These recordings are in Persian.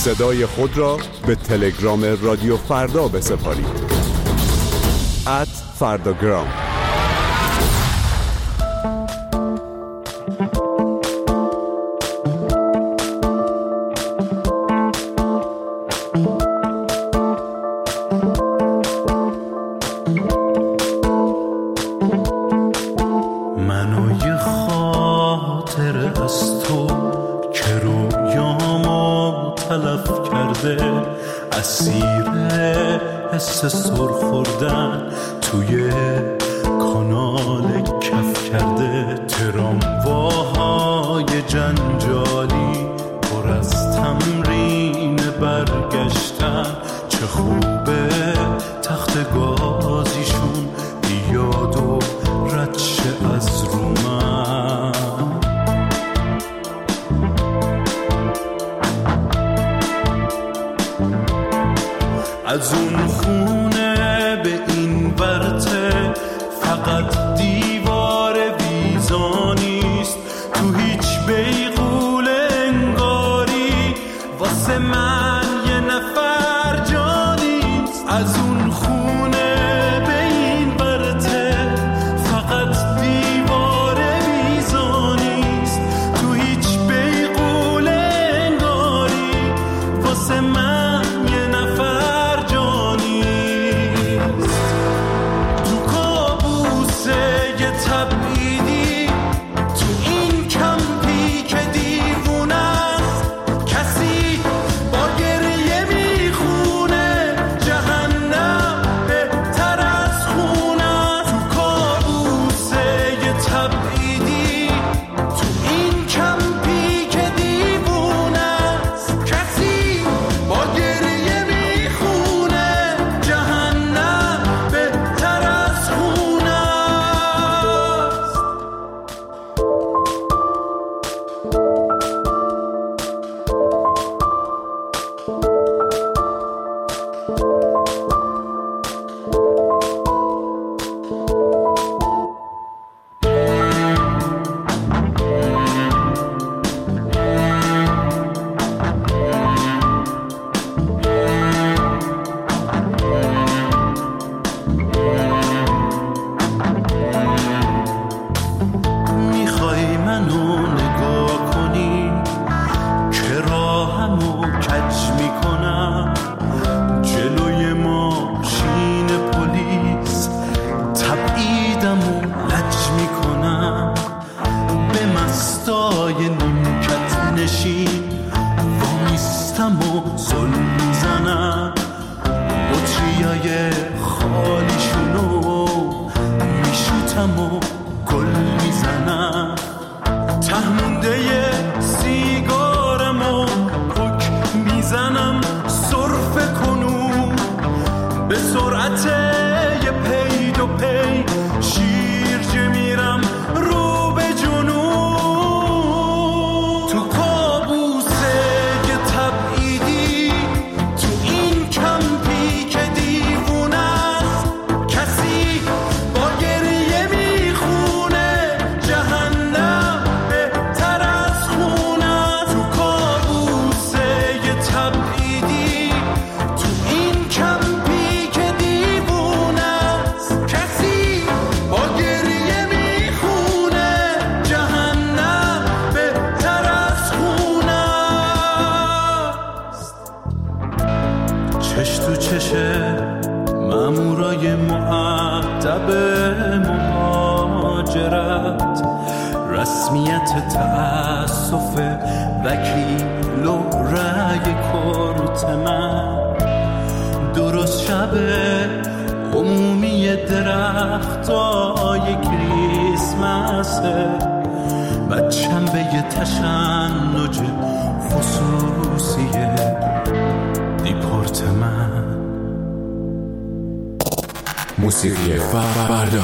صدای خود را به تلگرام رادیو فردا بسپارید. @فرداگرام. خوردن توی کانال کف کرده، ترامواهای جنجالی پر از تمرین برگشتن. چه خوبه تخت گازیشون بیاد و رد شه از رو من. از اون خونه به این ورته فقط دیوار ویزا نیست، تو هیچ بیغول انگاری واسه من یه نفر جا نیست. از اون خونه به این ورته فقط دیوار ویزا نیست، تو هیچ بیغول انگاری واسه من یه نفر مامورای مؤدب مهاجرت، رسمیت تأسف وکیل و رأی کورت من، درست شب عمومی درختای کریسمسه، بچم به یه تشنج خصوصی دیپورت من. موسیقی فردا.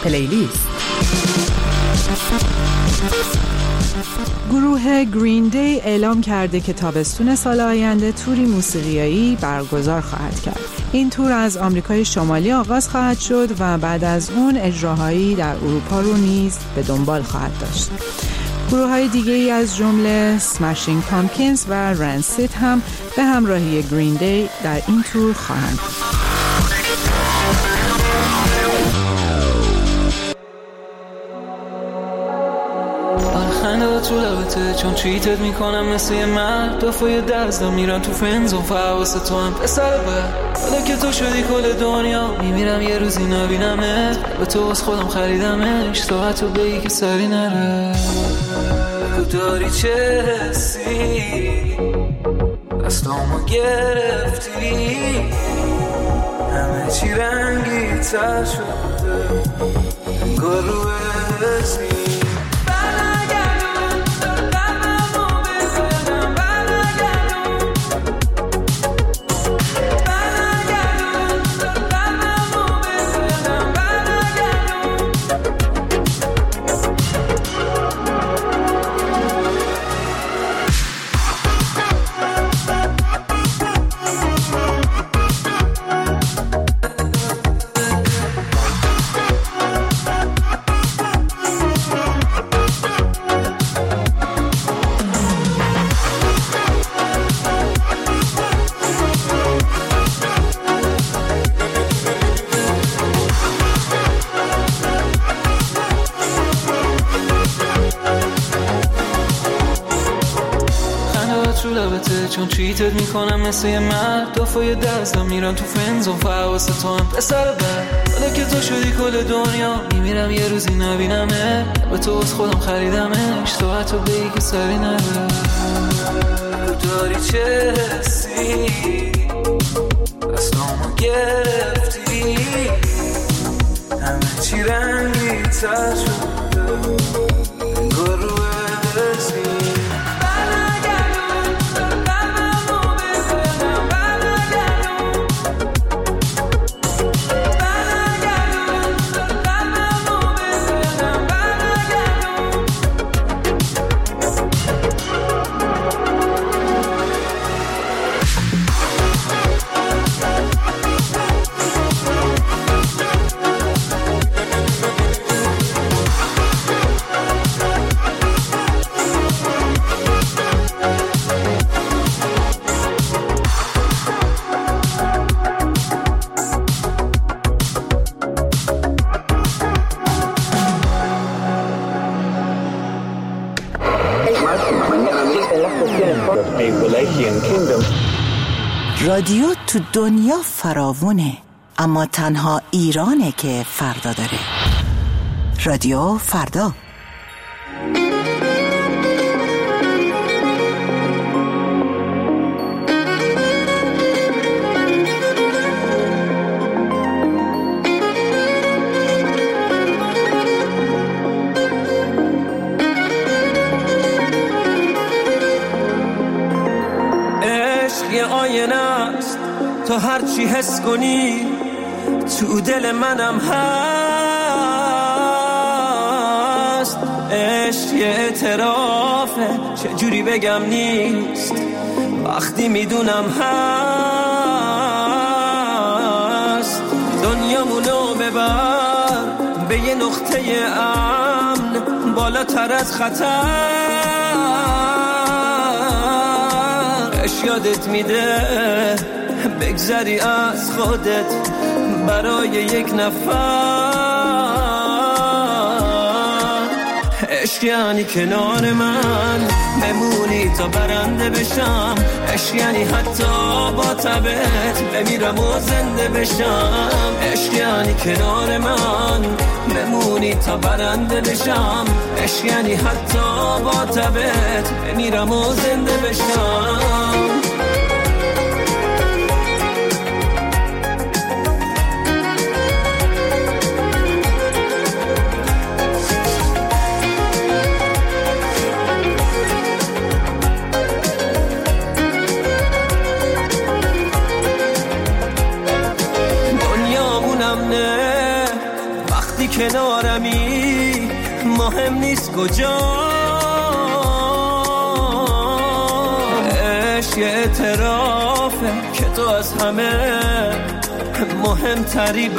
پلیلیست. گروه گرین دی اعلام کرده که تابستون سال آینده توری موسیقیایی برگزار خواهد کرد. این تور از آمریکای شمالی آغاز خواهد شد و بعد از اون اجراهایی در اروپا رو نیز به دنبال خواهد داشت. گروه‌های دیگه‌ای از جمله سماشینگ پامکینز و رنسید هم به همراهی گرین دی در این تور خواهند بود. تو لبته چون چیتت میکنم مثل یه مرد دفعه دزدم میرم تو فنزون فحواسه تو هم پسر بر حالا که تو شدی کل دنیا میمیرم یه روزی نبینمت به تو از خودم خریدمش تو حتی بگی که سری نره بگو داری چه حسی دستامو گرفتی همه چی رنگی تر شده انگار رو حسی چون چیتت میکنم مثل یه مرد دفعه دزدم میرم تو فنزون فحواسه تو هم پسر بر حالا که تو شدی کل دنیا میمیرم یه روزی نبینمه به تو از خودم خریدمش تو حتی بگی که سری نره داری چه حسی دستامو گرفتی همه چی رنگی تر شده انگار رو حسی رادیو تو دنیا فراوونه اما تنها ایرانه که فردا داره. رادیو فردا. تو هر چی حس کنی تو دل منم هست عشق یه اعترافه چجوری بگم نیست وقتی میدونم هست دنیامونو ببر به یه نقطه امن بالاتر از خطر عشق یادت میده بگذری از خودت برای یک نفر عشق یعنی کنار من بمونی تا برنده بشم عشق یعنی حتی با تبت بمیرم و زنده بشم عشق یعنی کنار من بمونی تا برنده بشم عشق یعنی حتی با تبت بمیرم و زنده بشم کنار مهم نیست کجا. عشق یه اعترافه که تو از همه مهمتری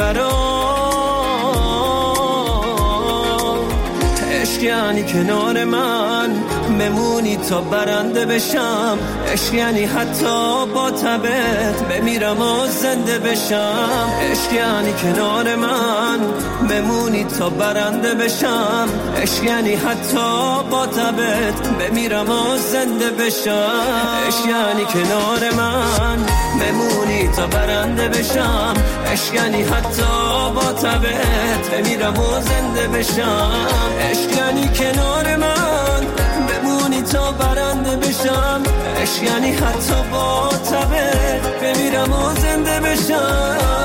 برام. عشق یعنی کنار من بمونی تا برنده بشم. عشق یعنی حتی با تبت بمیرم و زنده بشم. عشق یعنی کنار من بمونی تا برنده بشم. عشق یعنی حتی با تبت بمیرم و زنده بشم. عشق یعنی کنار من بمونی تا برنده بشم. عشق یعنی حتی با تبت بمیرم و زنده بشم. عشق یعنی کنار من بمونی تا برنده بشم. عشق یعنی حتی با تبت بمیرم و زنده بشم.